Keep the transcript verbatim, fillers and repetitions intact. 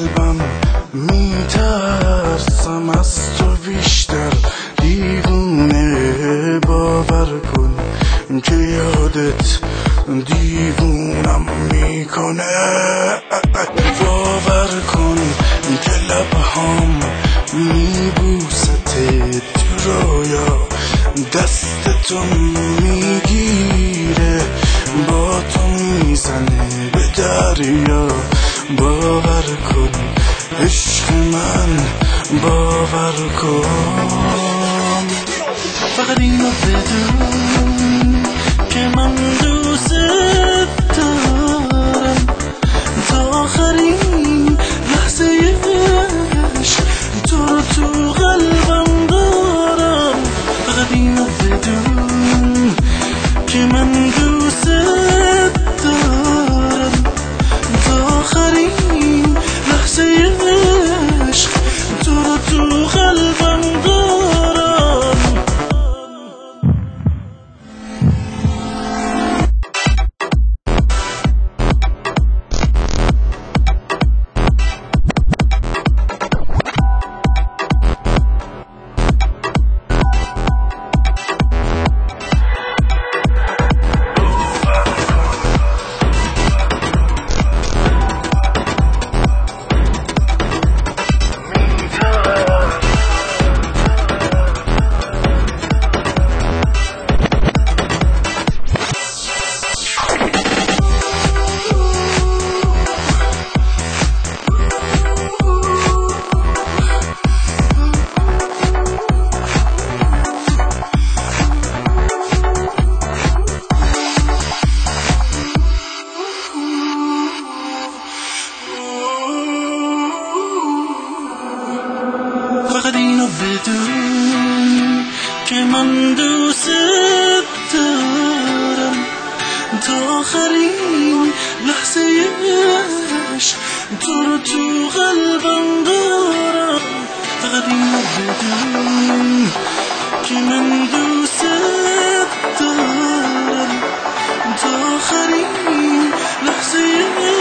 قلبم میترسم از تو بیشتر، دیوونه باور کن که یادت دیوونم میکنه. باور کن که لبهام میبوست تو رویا، دست تو میگیره با تو میزنه به دریا. باور کن عشق من، باور کن. فقط اینو بدون که من دوست دارم تا آخرین لحظه عشق، تو رو تو قلبم دارم. فقط اینو بدون که من دوست دارم تا آخرین لحظه عشق، تو رو تو قلبم دارم. فقط اینو بدون که من دوست دارم تا آخرین لحظه عشق، تو رو تو قلبم دارم. فقط اینو بدون که من دوست دارم تا آخرین لحظه